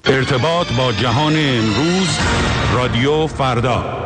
ارتباط با جهان امروز، رادیو فردا.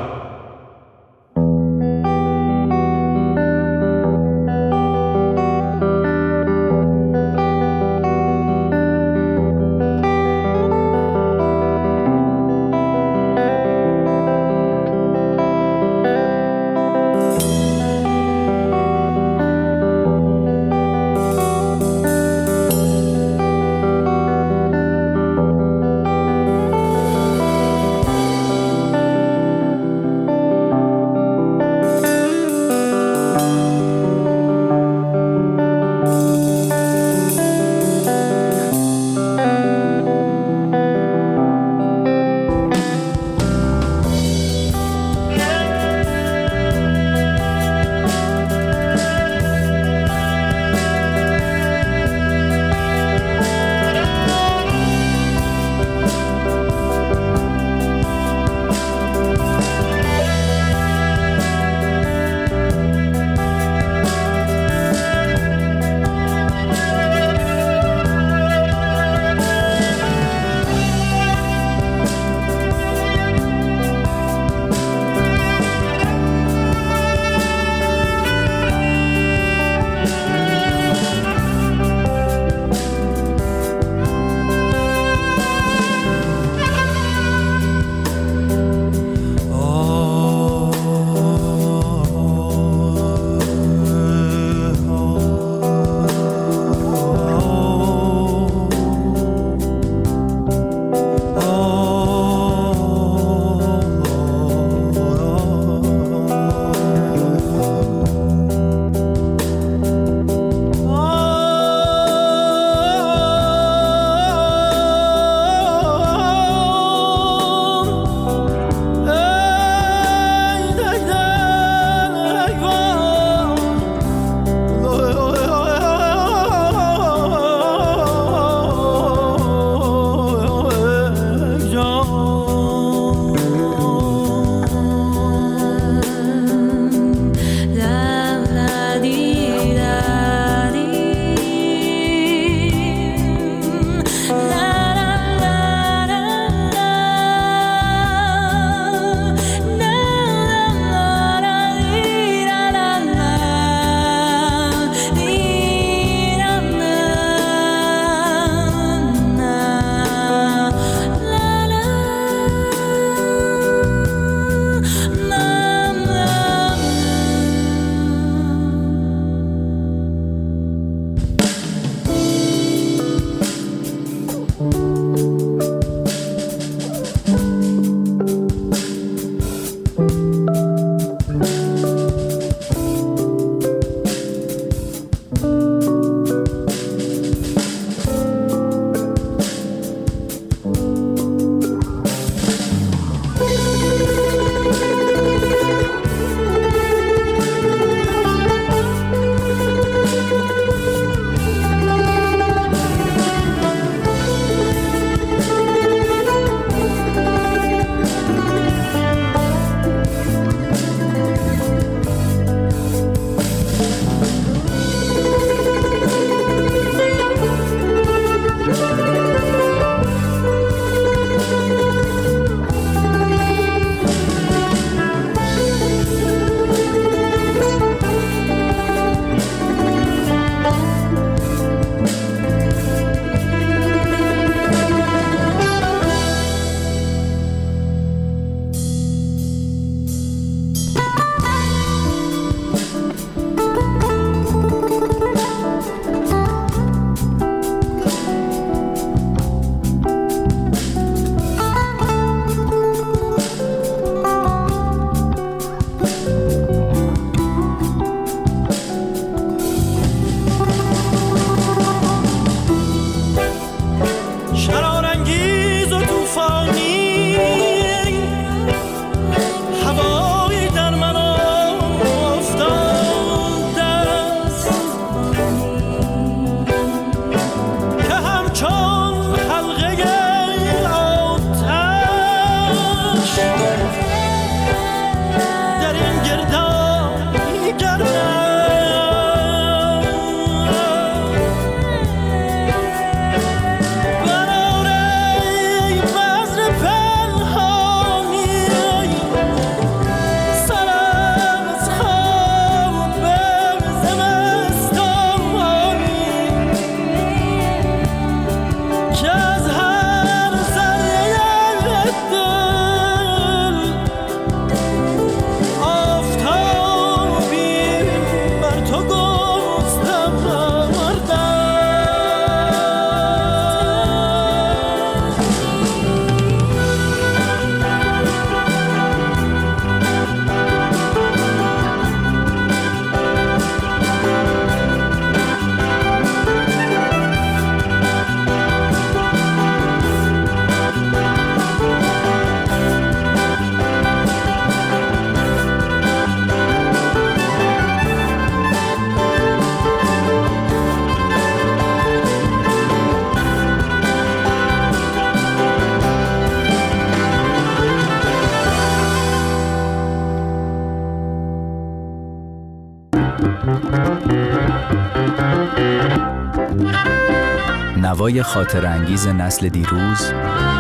نوای خاطرانگیز نسل دیروز،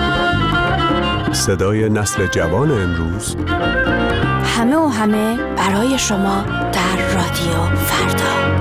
صدای نسل جوان امروز، همه و همه برای شما در رادیو فردا.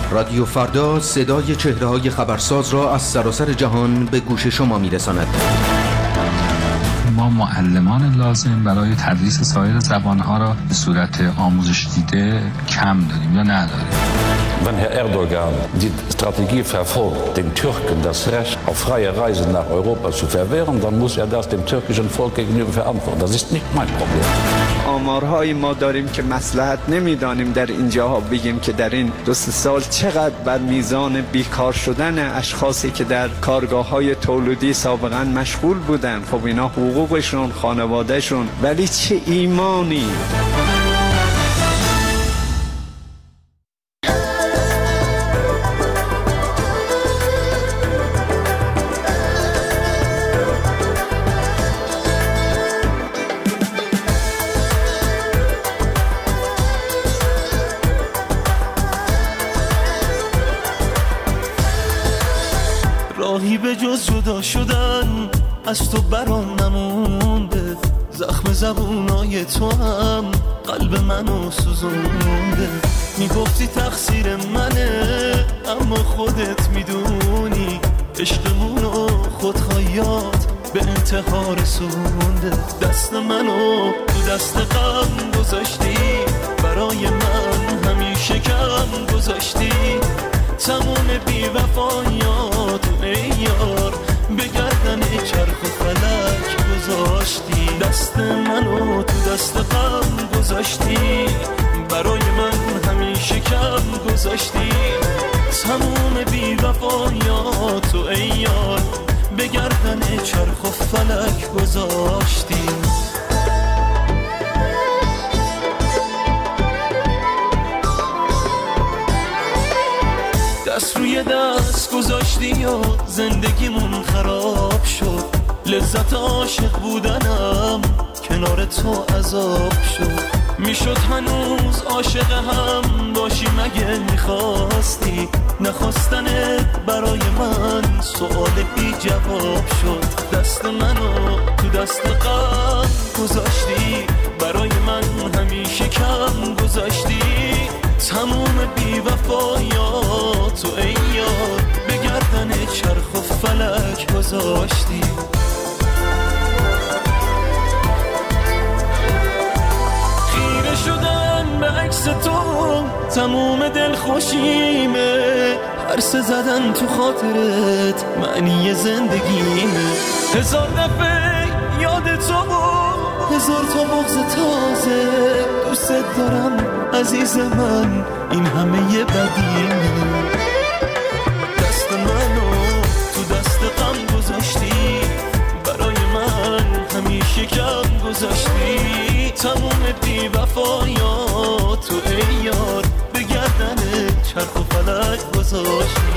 رادیو فردا صدای چهره‌های خبرساز را از سراسر جهان به گوش شما می‌رساند. ما معلمان لازم برای تدریس سایر زبانها را به صورت آموزش دیده کم داریم یا نداریم. Wenn Herr Erdogan die Strategie verfolgt, den Türken das Recht auf freie Reise nach Europa zu verwehren, dann muss das dem türkischen Volk gegenüber verantworten. Das ist nicht mein Problem. آمارهای ما داریم که مصلحت نمیدانیم در اینجاها بگیم که در این 2-3 سال چقدر بر میزان بیکار شدن اشخاصی که در کارگاه‌های تولیدی سابقا مشغول بودن، خب اینا حقوقشون، خانوادهشون، ولی چه ایمانی. راهی به جز جدا شدن از تو برام نمونده، زخم زبونای تو هم قلب منو سوزونده. میگفتی تقصیر منه اما خودت میدونی عشقمونو خودخواهیات به انتحار رسونده. دست منو تو دست غم گذاشتی، برای من همیشه کم گذاشتی. تمام بی‌وفایات ای یار به گردن چرخ و فلک گذاشتی. دست منو تو دست غم گذاشتی، برای من همیشه کم گذاشتی. تمام بی‌وفایات ای یار به گردن چرخ و فلک گذاشتی. دست روی دست گذاشتی و زندگیمون خراب شد. لذت عاشق بودنم کنار تو عذاب شد. میشد هنوز عاشق هم باشی مگه میخواستی؟ نخواستنت برای من سؤال بی جواب شد. دست منو تو دست غم گذاشتی، برای من همیشه کم گذاشتی. تموم بی‌وفایات و ای یار به گردن چرخ و فلک گذاشتی. خیره شدن به عکس تو تموم دل خوشیمه. عرصه زدن تو خاطرت معنی زندگیمه. 1000 دفعه یاد تو و 1000 تا بغض تازه. دوست دارم عزیز من، این همه یه بدیمه. دست منو تو دست غم گذاشتی، برای من همیشه کم گذاشتی. تموم بی‌وفایات تو ای یار به گردن چرخ و فلک گذاشتی.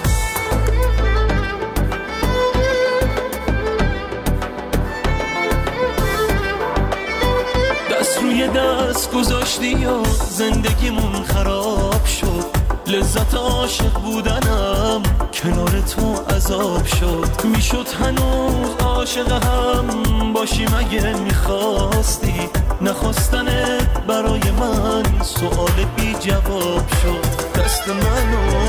روی دست گذاشتی و زندگیمون خراب شد. لذت عاشق بودنم کنار تو عذاب شد. میشد هنوز عاشق هم باشی مگه میخواستی؟ نخواستنت برای من سؤال بی جواب شد. دست منو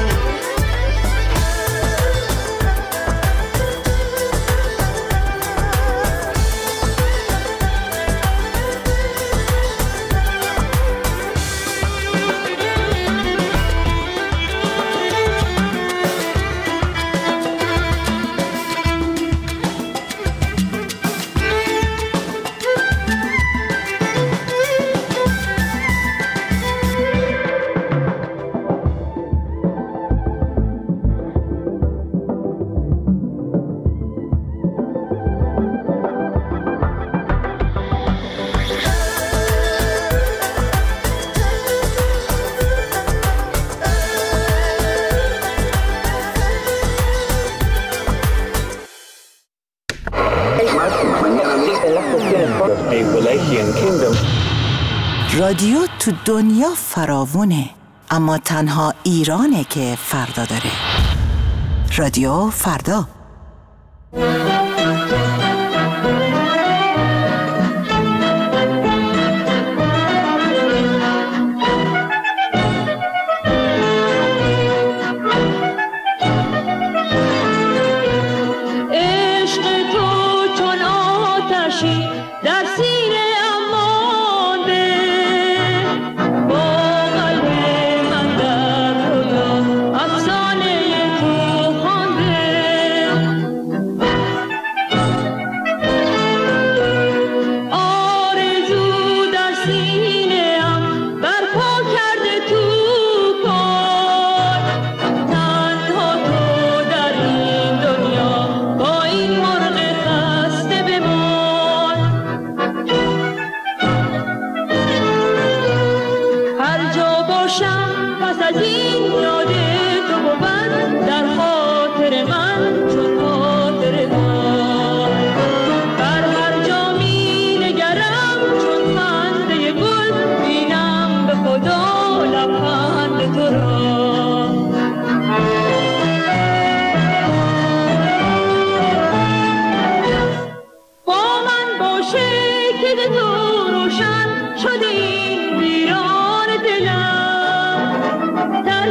رادیو تو دنیا فراوونه، اما تنها ایرانه که فردا داره. رادیو فردا.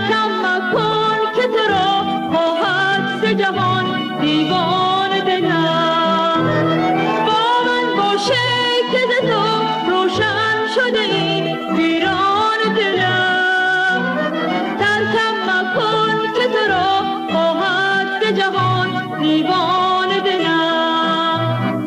کم مکن که تو را خواهد ز جهان دیوان دلم. با من باشه که ز تو روشن شده این ویران دلم. ترکم مکن که تو را خواهد ز جهان دیوان دلم.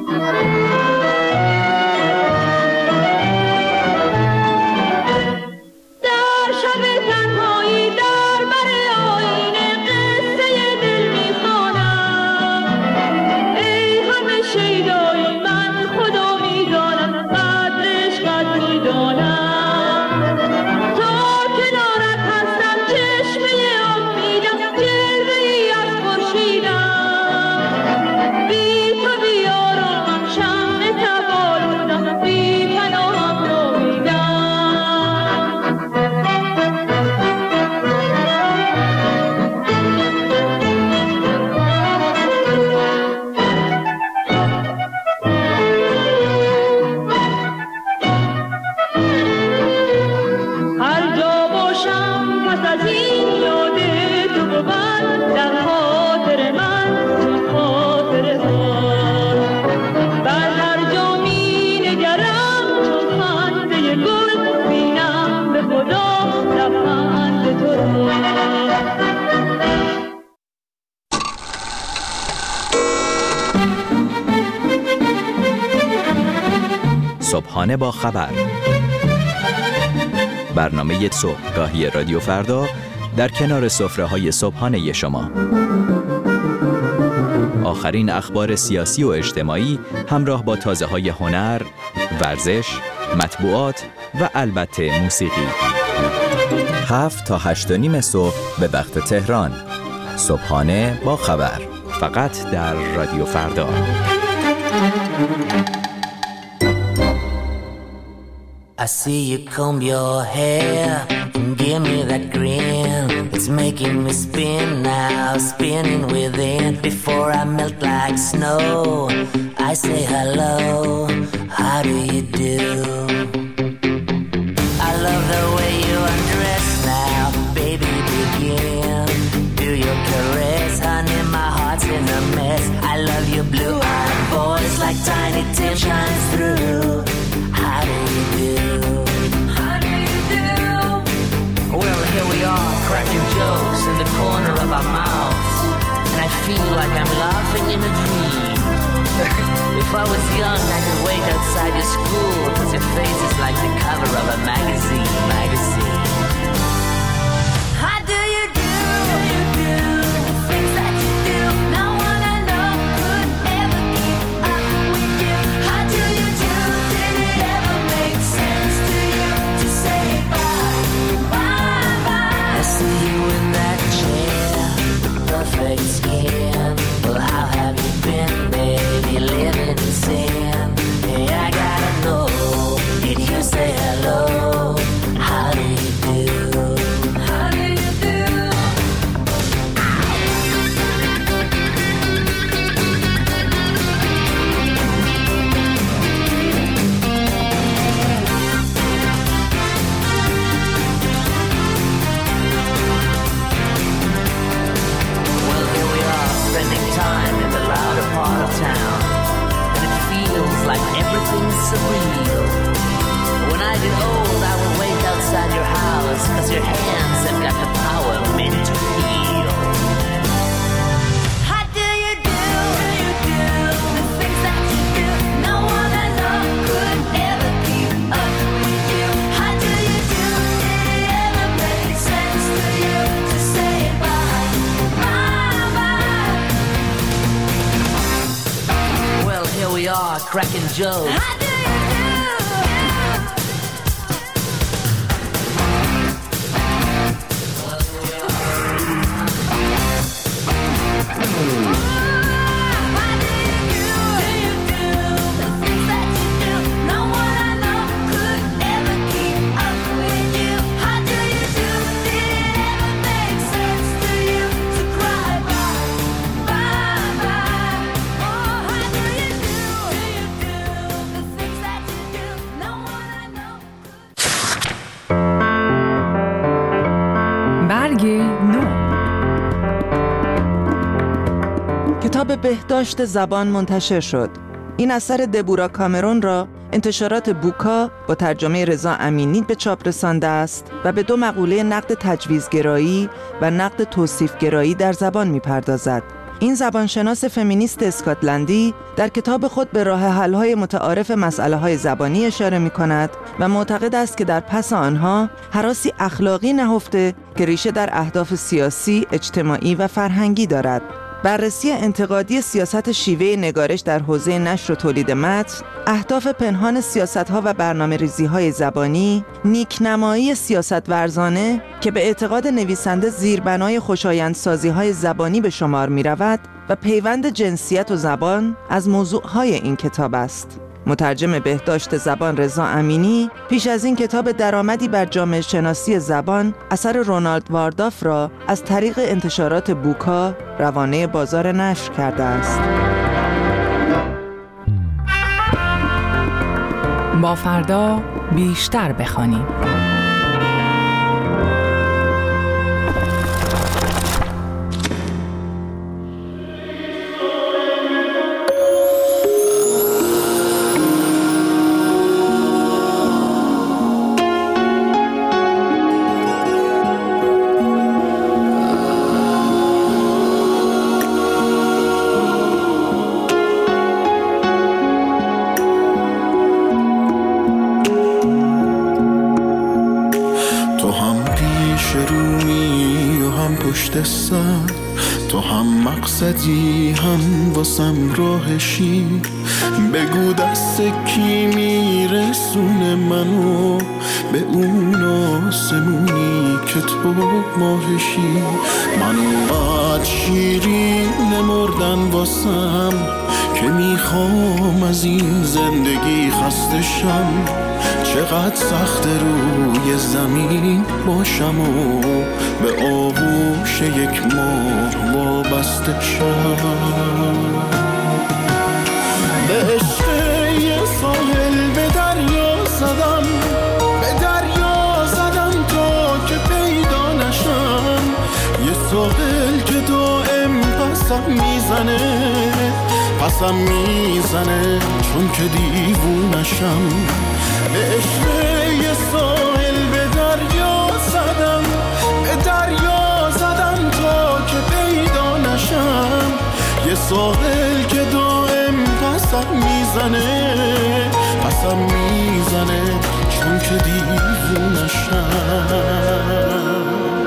در شب تنهایی در بر آینه قصه دل میخوانم. ای همه شیدای من خدا میدانم قدر عشقت میدانم. تا کنارت هستم چشمه امیدم جلوه ای از خورشیدم. بی تو بیارامم شمع تبالودم بی پناهم نومیدم. هر جا باشم پس از این یاد تو بود در خاطر من تو خاطر تو. بر هر جا می نگرم چون خنده گل بینم به خدا لبخند تو رو. صبحانه با خبر، برنامه صبحگاهی رادیو فردا در کنار سفره‌های صبحانه شما. آخرین اخبار سیاسی و اجتماعی همراه با تازه‌های هنر، ورزش، مطبوعات و البته موسیقی. 7 تا 8:30 صبح به وقت تهران. صبحانه با خبر، فقط در رادیو فردا. I see you comb your hair and give me that grin. It's making me spin now, spinning within. Before I melt like snow, I say hello, how do you do? I love the way you undress now, baby begin. Do your caress, honey, my heart's in a mess. I love your blue-eyed voice like tiny tin shines through. How do you do? How do you do? Well, here we are, cracking jokes in the corner of our mouths, and I feel like I'm laughing in a dream. If I was young, I could wait outside your school, 'cause your face is like the cover of a magazine. How do you do? The things that you do, no one I know could ever keep up with you. How do you do? Did it ever make sense to you to say bye, bye, bye? I see you in that chair, perfect skin. Well, how have you been, baby, living in sin? Hey, I gotta know, did you say hello? How do you do? How do you do? Well, here we are, spending time in the louder part of town, and it feels like everything's surreal. When I get old, I will wait outside your house, 'cause your hands have got the power meant to heal. How do you do? The things that you do, no one I know could ever keep up with you. How do you do? Did it ever make sense to you to say bye, bye, bye? Well, here we are, cracking jokes. How do you do? نو. کتاب بهداشت زبان منتشر شد. این اثر دبورا کامرون را انتشارات بوکا با ترجمه رضا امینی به چاپ رسانده است و به 2 مقوله نقد تجویزگرایی و نقد توصیفگرایی در زبان می‌پردازد. این زبانشناس فمینیست اسکاتلندی در کتاب خود به راه حل‌های متعارف مسئله‌های زبانی اشاره می‌کند و معتقد است که در پس آنها هراسی اخلاقی نهفته که ریشه در اهداف سیاسی، اجتماعی و فرهنگی دارد. بررسی انتقادی سیاست شیوه نگارش در حوزه نشر و تولید متن، اهداف پنهان سیاست‌ها و برنامه‌ریزی‌های زبانی، نیکنمایی سیاست ورزانه که به اعتقاد نویسنده زیربنای خوشایندسازی‌های زبانی به شمار می‌رود و پیوند جنسیت و زبان از موضوعهای این کتاب است. مترجم بهداشت زبان رضا امینی پیش از این کتاب درآمدی بر جامعه شناسی زبان اثر رونالد وارداف را از طریق انتشارات بوکا روانه بازار نشر کرده است. با فردا بیشتر بخوانیم. تو هم مقصدی هم واسم راهشی، بگو دست کی میرسونه منو به اون آسمونی که تو ماهشی. من اونقدر شیرین نمردن واسم که میخوام از این زندگی خستشم. چقدر سخت روی زمین باشم و به آغوش یک ماه وابسته شم. به عشق یه ساحل به دریا زدم، به دریا زدم تا که پیدا نشم. یه ساحل که دائم پسم میزنه چون که دیوونشم. به عشق یه ساحل به دریا زدم، به دریا زدم تا که پیدا نشم. یه ساحل که دائم پسم میزنه چون که دیوونشم.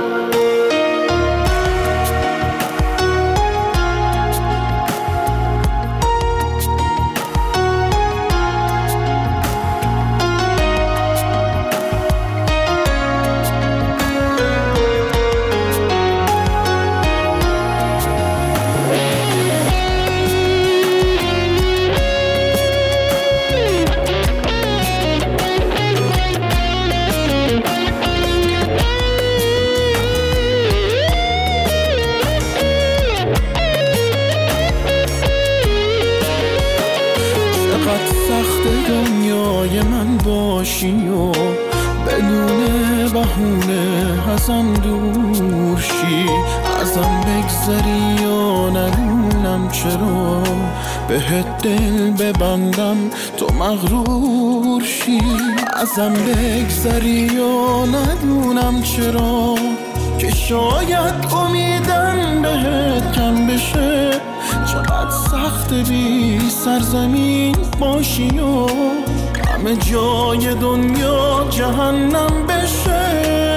و بدون بهونه ازم دور شی، ازم بگذری یا ندونم چرا بهت دل ببندم تو مغرور شی. ازم بگذری یا ندونم چرا که شاید امیدم بهت کم بشه. چقدر سخت بی سرزمین باشی و همه جای دنیا جهنم بشه.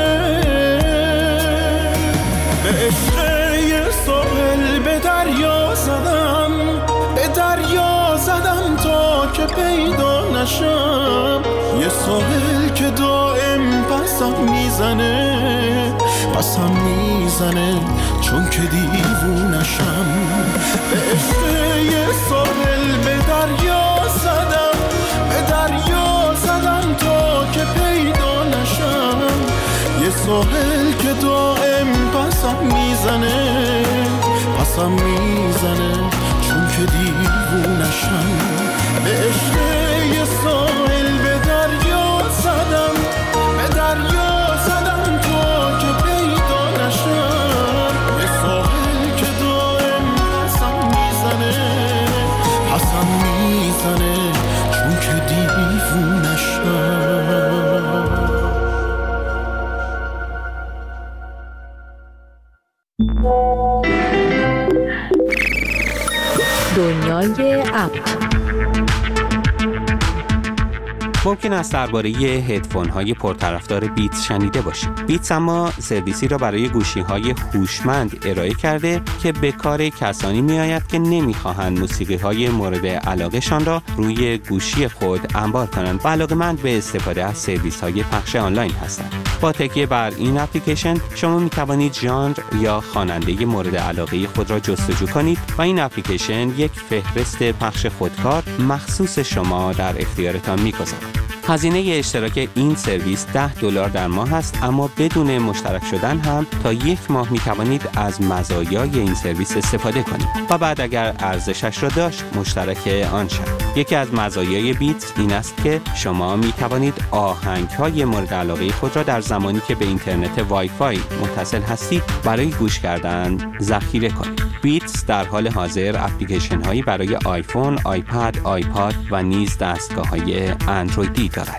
به عشق یه ساحل به دریا زدم، به دریا زدم تا که پیدا نشم. یه ساحل که دائم پسم میزنه چون که دیوونشم. به عشق یه ساحل به دریا زدم، به دریا زدم تا که پیدا نشم. یه ساحل که دائم پسم میزنه چون که دیوونشم. به عشق یه ساحل به دریا زدم، به دریا زدم تا که پیدا نشم. دنیای اپ. ممکن است درباره هدفون‌های پرطرفدار بیتس شنیده باشید. بیتس اما سرویسی را برای گوشی‌های هوشمند ارائه کرده که به کار کسانی می‌آید که نمی‌خواهند موسیقی‌های مورد علاقه‌شان را روی گوشی خود انبار کنند و علاقه‌مند به استفاده از سرویس‌های پخش آنلاین هستند. با تکیه بر این اپلیکیشن شما می‌توانید ژانر یا خواننده مورد علاقه خود را جستجو کنید و این اپلیکیشن یک فهرست پخش خودکار مخصوص شما در اختیارتان می‌گذارد. هزینه اشتراک این سرویس $10 در ماه است، اما بدون مشترک شدن هم تا 1 ماه می توانید از مزایای این سرویس استفاده کنید و بعد اگر ارزشش را داشت مشترک آن شد. یکی از مزایای بیتس این است که شما می توانید آهنگ‌های مورد علاقه خود را در زمانی که به اینترنت وای فای متصل هستید برای گوش کردن ذخیره کنید. بیتس در حال حاضر اپلیکیشن هایی برای آیفون، آیپد، آیپاد و نیز دستگاه های اندرویدی دارد.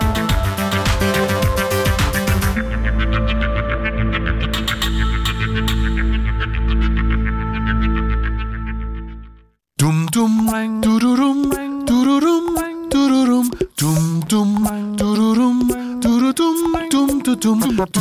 دوم دوم دوروروم دوروروم دوروروم دوم دوم دوروروم دوروروم دوم دوم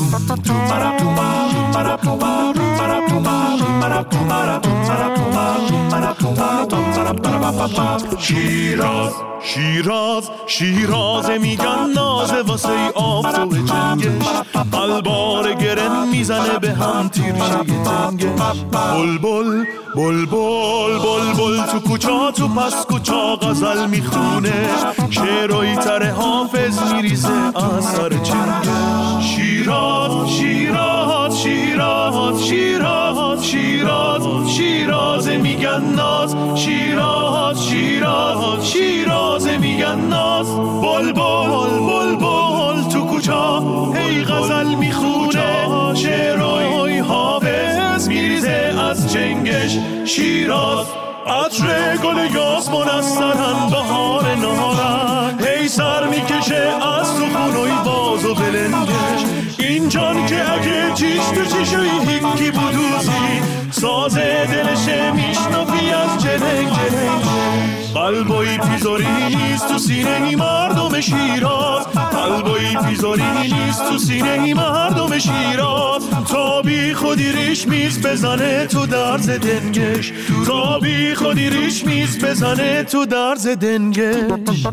شیراز شیراز شیراز میگن نازه واسه آفتاب جنگش قلبار گرن میزنه به هم تیرشه تنگش بلبل بلبل بلبل تو کوچا تو پس کوچا غزل میخونه شعرهای تر حافظ میریزه از سر چنگش شیراز شیراز شیراز شیراز شیراز شیراز میگن ناز شیراز شیراز شیراز میگن ناز بلبل بلبل تو کوچا هی غزل میخونه شعرهای حافظ میریزه از چنگش شیراز عطر گل یاسمون از سرن بهار نهارن هی سر میکشه از تو خونوی باز و بلنگش این جان که اگه چیش تو چیشوی هیکی بودوزی سازه دلشه میشنفی از جنگ جنگ قلبایی پیزاری نیست تو سینه ای مردم شیراز قلبایی پیزاری نیست تو سینه ای مردم شیراز تا بی خودی ریش میز بزنه تو درز دنگش تا بی خودی ریش میز بزنه تو درز دنگش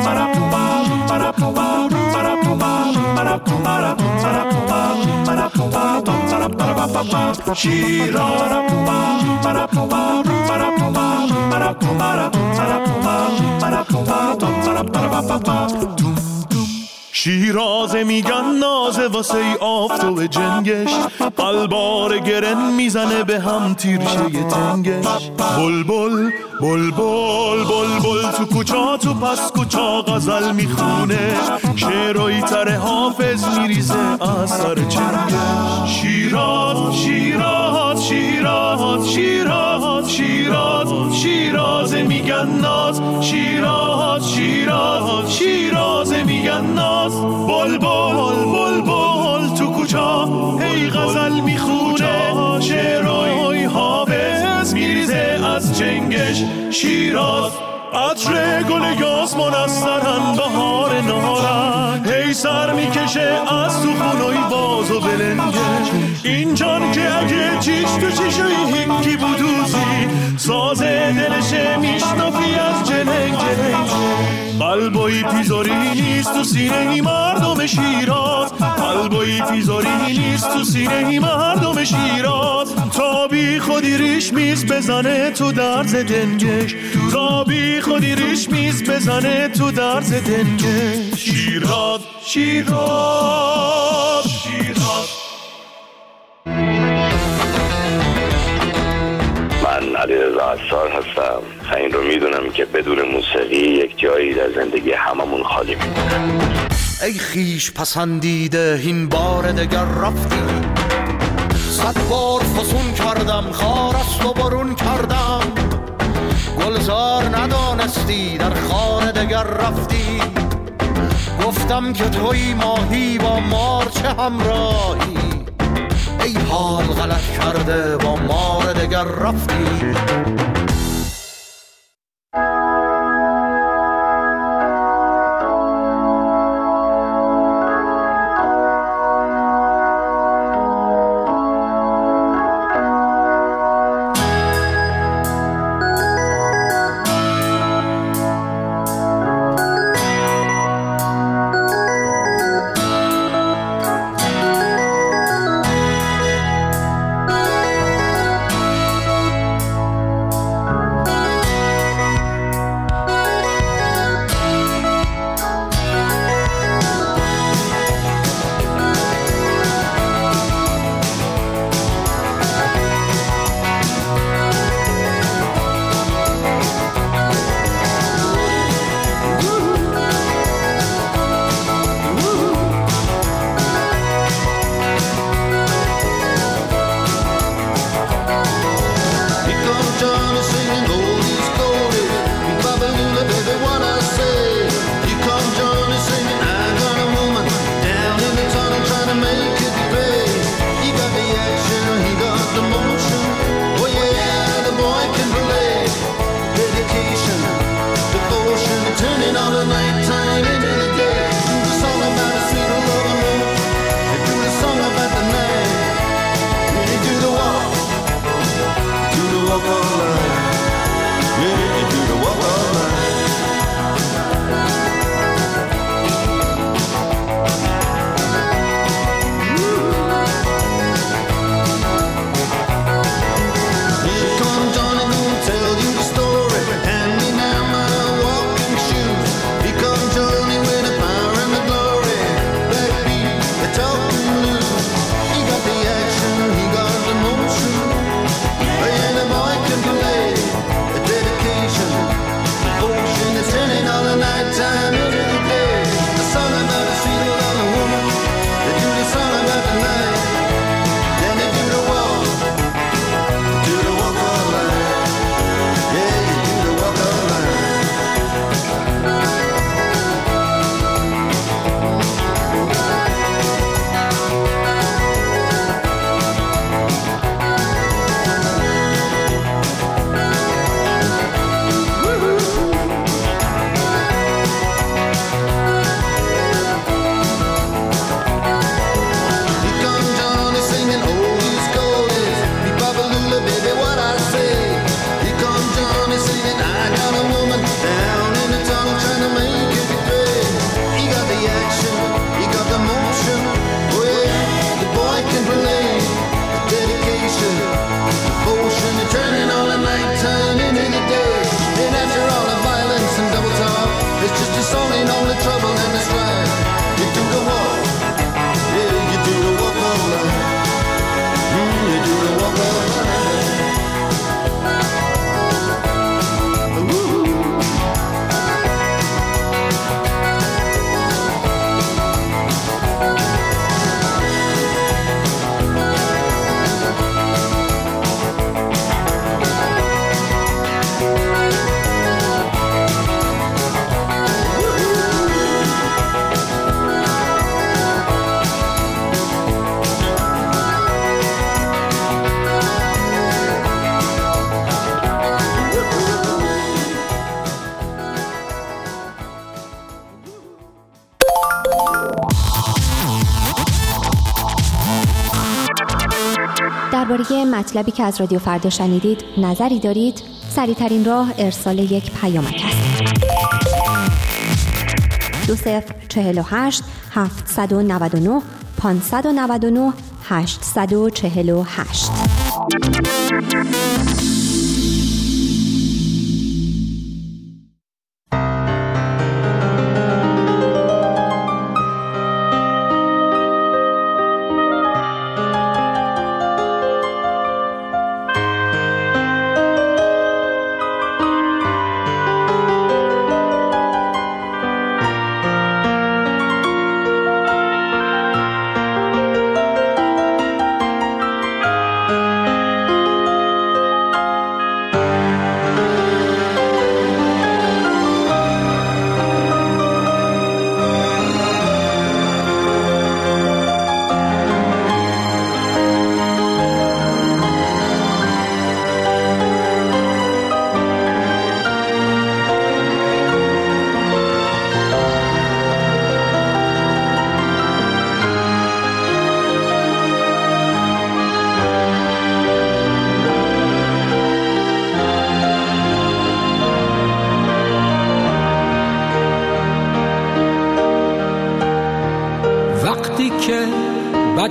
شیراز میگن نازه واسه آفتاب جنگش قلبار گرن میزنه به هم تیرشه تنگش بلبل بلبل بلبل تو کوچا تو پس کوچا غزل میخونه شعرهای تر حافظ میریزه از سر چنگش شیراز شیراز شیراز شیراز شیراز شیراز میگن ناز شیراز شیراز شیراز میگن ناز بلبل بلبل تو کوچا هی غزل میخونه شعرهای حافظ میریزه از چنگش شیراز عطر گل یاسمون از سرن بهار نهارن هی سر میکشه از تو خونوی باز و بلنگش این جان که اگه چیش تو چیشوی هیکی بودوزی سازه دلشه میشنفی از جنگ جنگ قلبایی پیزاری نیست تو سینه ای مردم شیراز قلبایی پیزاری نیست تو سینه ای مردم شیراز تا بی خودی ریش میز بزنه تو درز دنگش تا بی خودی ریش میز بزنه تو درز دنگش شیراز شیراز شیراز من علیرضا عصار هستم و این رو میدونم که بدون موسیقی یک جایی در زندگی هممون خالی میمونه. ای خیش پسندیده این بار دگر رفتی 100 بار فسون کردم خارست و برون کردم گلزار ندانستی در خانه دگر رفتی گفتم که توی ماهی با مار چه همراهی ای حال غلط کرده با مار دگر رفتی. درباره مطلبی که از رادیو فردا شنیدید نظری دارید؟ سریع‌ترین راه ارسال یک پیامک است. 2048 799 599 848.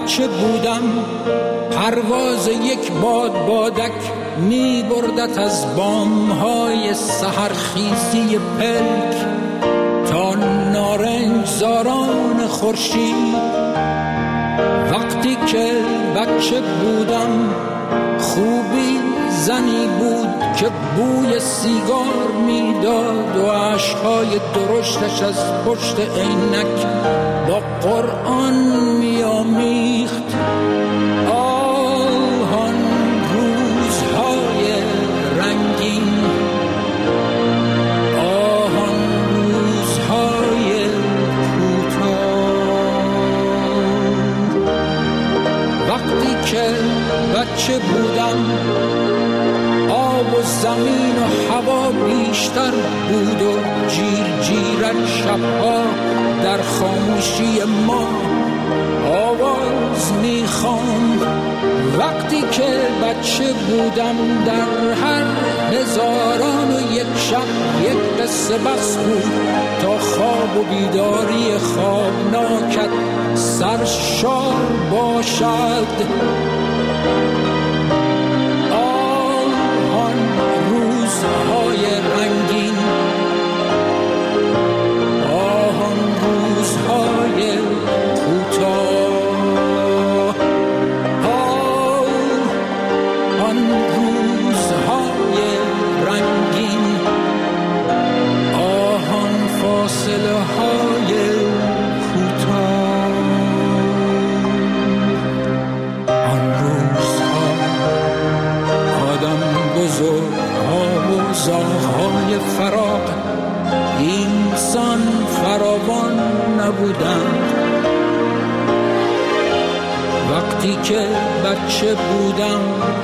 بچه بودم پرواز یک بادک می بردت از بامهای سحرخیزی پلک تا نارنج زاران خورشید. وقتی که بچه بودم خوبی زنی بود که بوی سیگار میداد و عشقهای درشتش از پشت عینک با قرآن میامیخت. آن روزهای رنگین، آن روزهای کوتاه. وقتی که بچه بودم آب و زمین و هوا بیشتر بود و جیرک شبها در خاموشی ما آواز میخواند. وقتی که بچه بودم در هر هزاران و یک شب یک قصه بس بود تا خواب و بیداری خوابناکت سرشار باشد. روزهای رنگین، آن روزهای کوتاه، آن روزهای رنگین، آن فاصله های کوتاه، آن روزها آدم بزرگ زاغ‌های فراق اینسان فراوان نبودند. وقتی که بچه بودم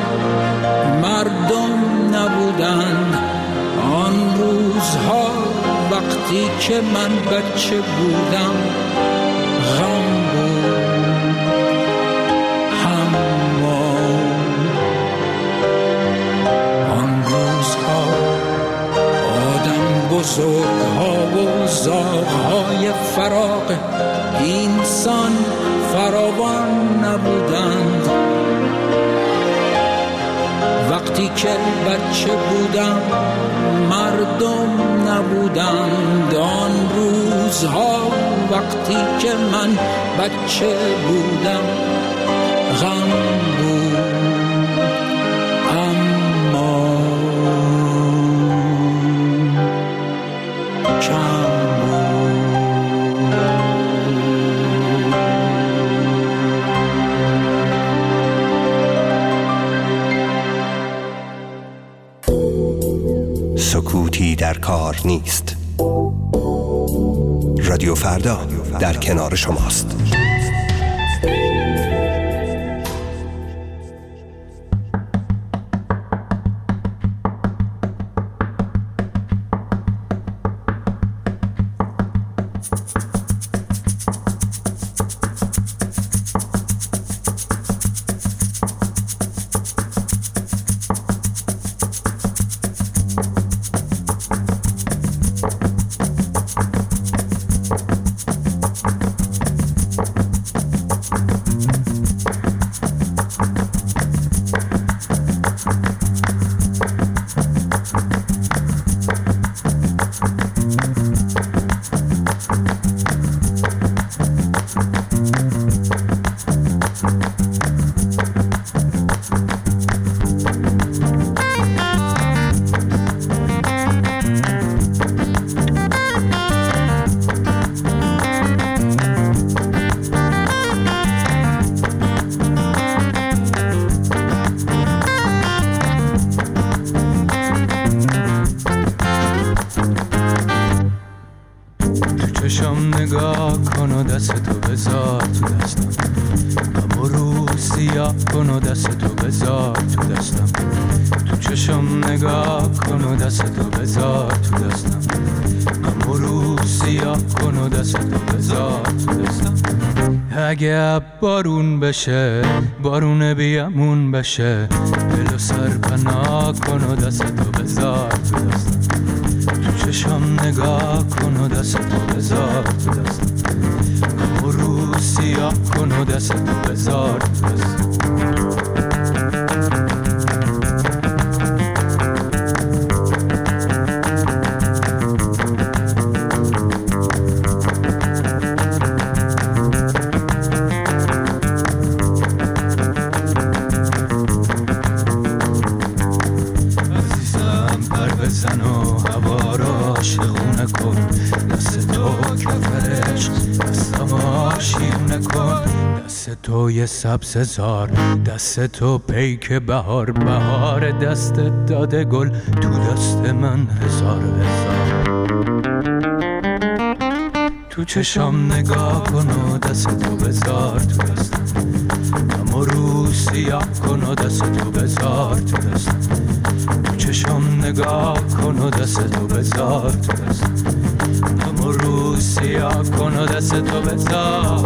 مردم نبودند. آن روزها وقتی که من بچه بودم غم بود، بزرگ‌ها و زاغ‌های فراق اینسان فراوان نبودند. وقتی که بچه بودم مردم نبودند. آن روزها وقتی که من بچه بودم غم بود، اما سکوتی در کار نیست. رادیو فردا در کنار شماست. نگاه کن و دستتو بذار تو دستم، اما رو سیاه کن و دستتو بذار تو دستم. تو چشم نگاه کن و دستتو بذار تو دستم، اما رو سیاه کن و دستتو بذار تو دستم. اگه بارون بشه بارون بیامون بشه، دلو سر پناه کن و دستتو بذار تو دستم. چشم نگاه کن و دستتو بذار تو دستم، اما رو سیاه کن و دست تو بذار تو دستم. تو یه سبززار، دست تو پیک بهار، بهار دستت داده گل تو دست من هزار هزار. تو چشام نگاه کن و دست تو بذار تو دستم، اما رو سیاه کن و دست تو بذار تو دستم. تو چشام نگاه کن و دست تو بذار تو دستم، اما رو سیاه کن و دست تو بذار.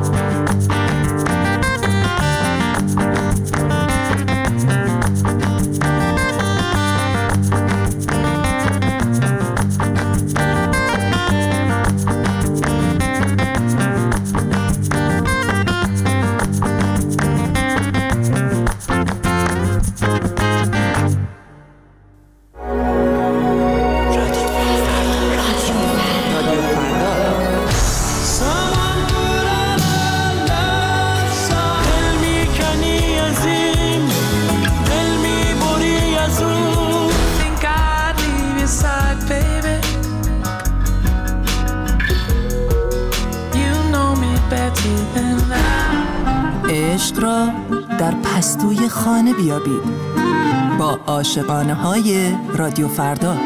عشق را در پستوی خانه بیابید با عاشقانه های رادیو فردا.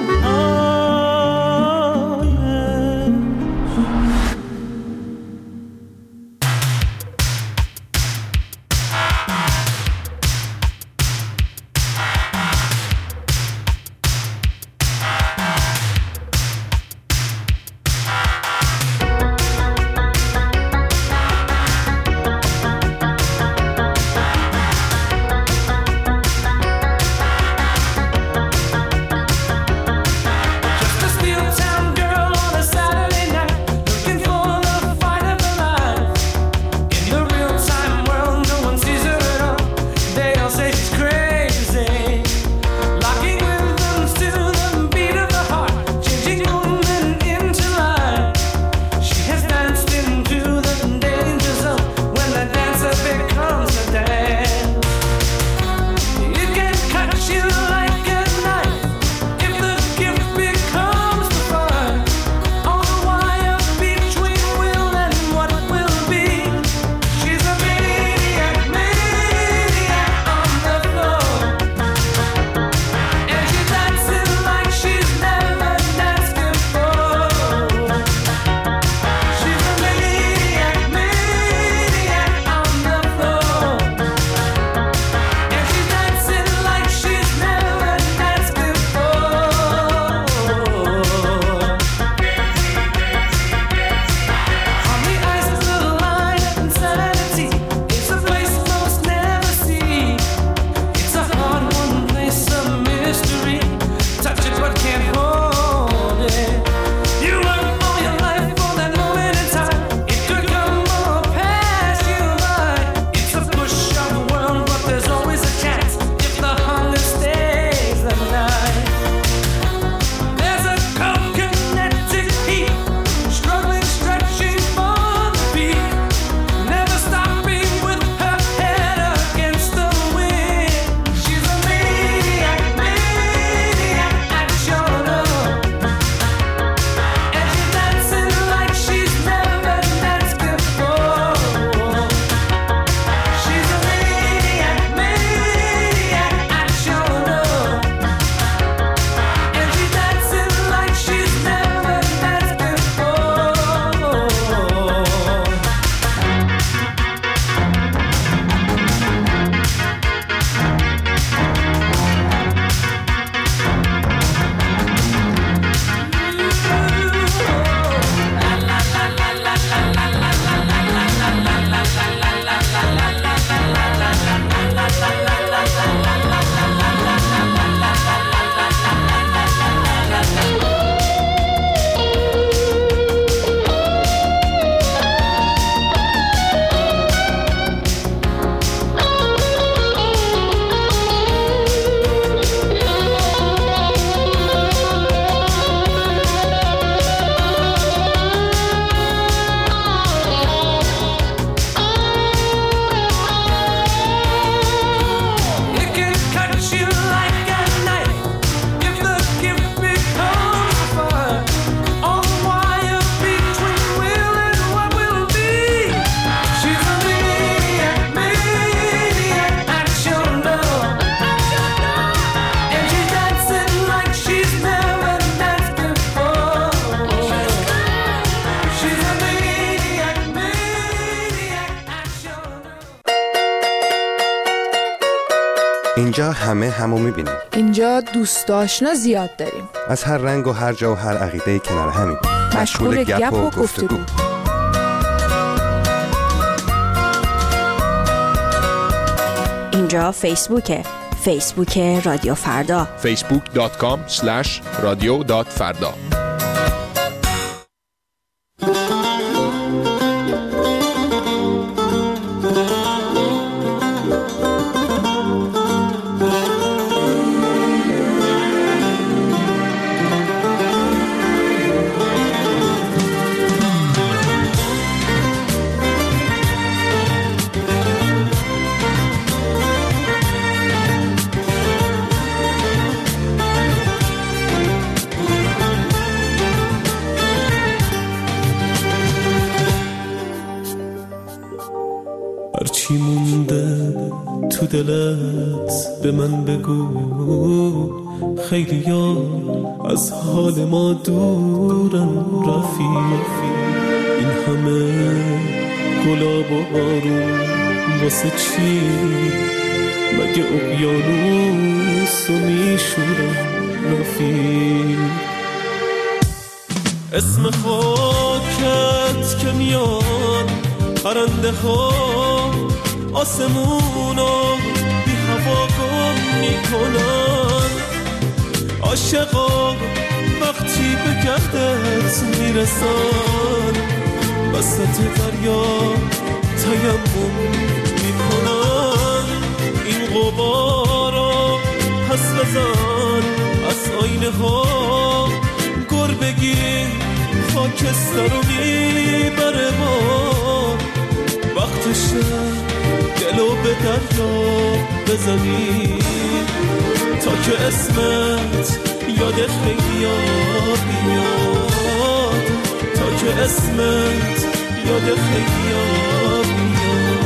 اینجا همه همو میبینیم. اینجا دوست آشنا زیاد داریم. از هر رنگ و هر جا و هر عقیده کنار همین. مشغول گپ و گفتگو. اینجا فیسبوکه. فیسبوک رادیو فردا. facebook.com/radio.farda. هرچی مونده تو دلت به من بگو، خیلی ها از حال ما دورن رفیق. این همه گلاب و بارون واسه چی؟ مگه اقیانوس رو میشورن رفیق. اسم خاکت که میاد پرنده ها آسمونو بی هوا گم میکنن. عاشقا وقتی به گردت میرسن وسط دریا تیمم میکنن. این غبارا پس بزن از آینه ها، گربگی خاکستر رو میبره با. وقتشه دلو به دریا بزنی تا که اسمت یاد خیلی ها بیاد، تا که اسمت یاد خیلی ها بیاد.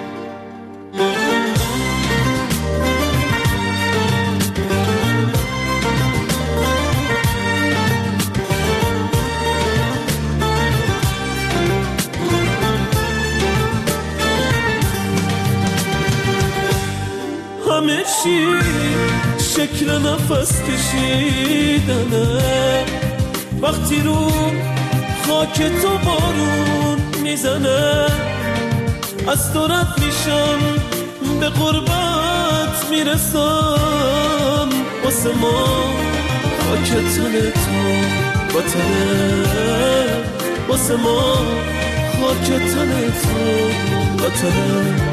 همه چی شکل نفس کشیدنه، وقتی رو خاک تو بارون میزنه. از تو رد میشم به غربت میرسم، واسه ما خاک تن تو وطنه، واسه ما خاک تن تو وطنه.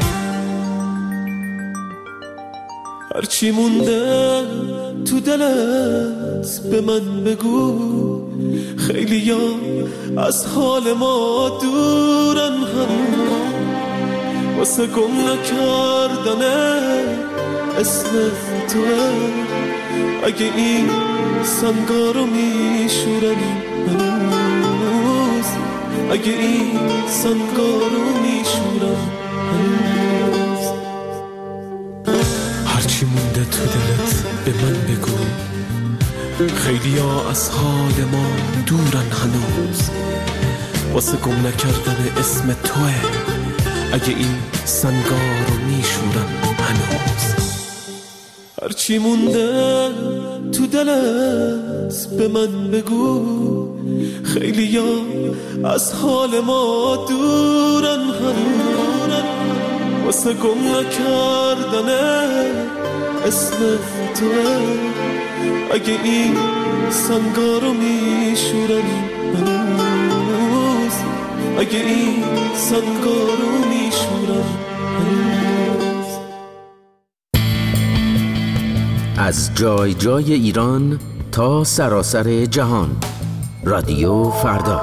هرچی مونده تو دلت به من بگو، خیلی ها از حال ما دورن هم. واسه گم نکردنه اسم توه، اگه این سنگا رو میشورن هنوز، اگه این سنگا رو میشورن هنوز. هرچی مونده تو دلت به من بگو، خیلی ها از حال ما دورن هنوز. واسه گم نکردن اسم توه، اگه این سنگا رو میشورن هنوز. هرچی مونده تو دلت به من بگو، خیلی ها از حال ما دورن هنوز. واسه گم نکردن اسم توه، اگه این سنگا رو میشورن هنوز، اگه این سنگا رو میشورن هنوز. از جای جای ایران تا سراسر جهان، رادیو فردا.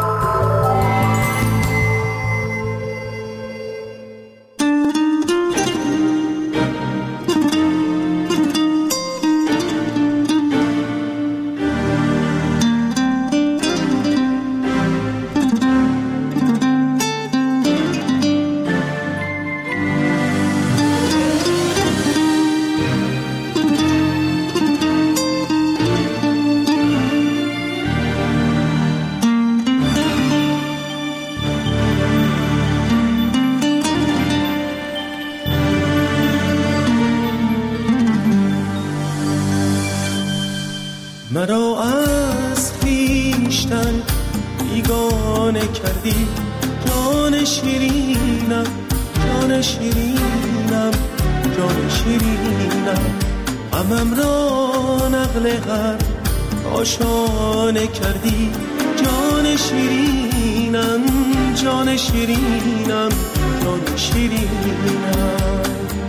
مرا از خویشتن بیگانه کردی، جان شیرینم، جان شیرینم، جان شیرینم. غمم را نقل هر آشانه کردی، جان شیرینم، جان شیرینم، جان شیرینم.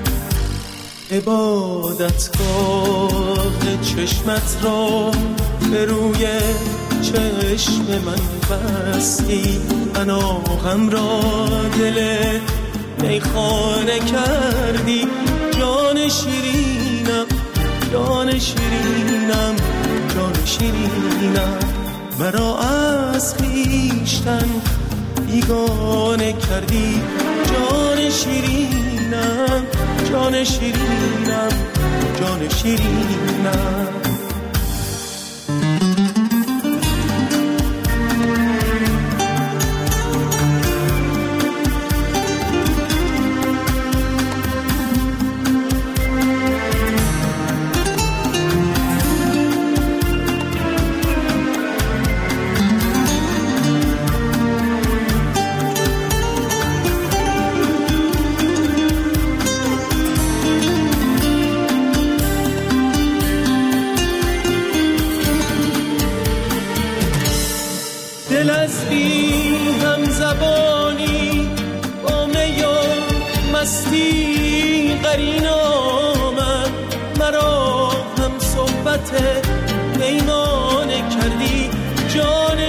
عبادتگاه چشمت را به روی چشم من بستی، پناهم را دل میخانه کردی، جان شیرینم، جان شیرینم، جان شیرینم. مرا از خویشتن بیگانه کردی، جان شیرینم، جان شیرینم، جان شیرینم. دل از بی هم زبانی با می و مستی قرین آمد، مرا هم صحبت پیمانه کردی، جان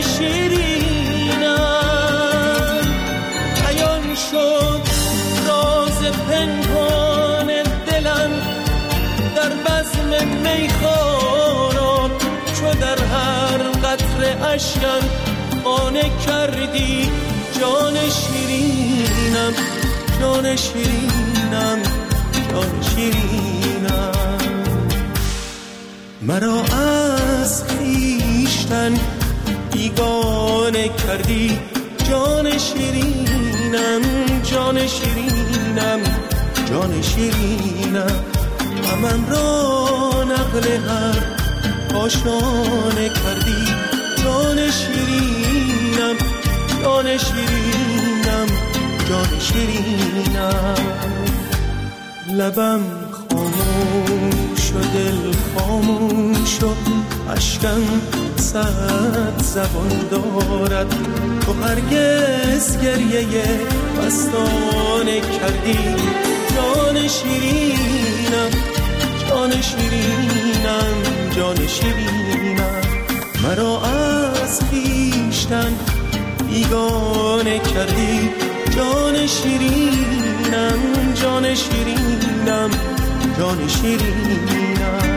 شیرینم. عیان شد راز پنهان دلم در بزم میخواران، چو در هر قطره اشکم خانه کردی، جان شیرینم، جان شیرینم، جان شیرینم. مرا از خویشتن بیگانه کردی، جان شیرینم، جان شیرینم، جان شیرینم. غمم را نقل هر آشانه کردی، جان شیرینم، جان شیرینم، جان شیرینم. لبم خاموش و دل خاموش و اشکم صد زبان دارد، تو هرگز گریه مستانه کردی، جان شیرینم، جان شیرینم، جان شیرینم. مرا از خویشتن بیگانه کردی، جان شیرینم، جان شیرینم، جان شیرینم.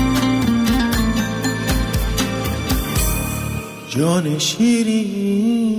جان شیرینم.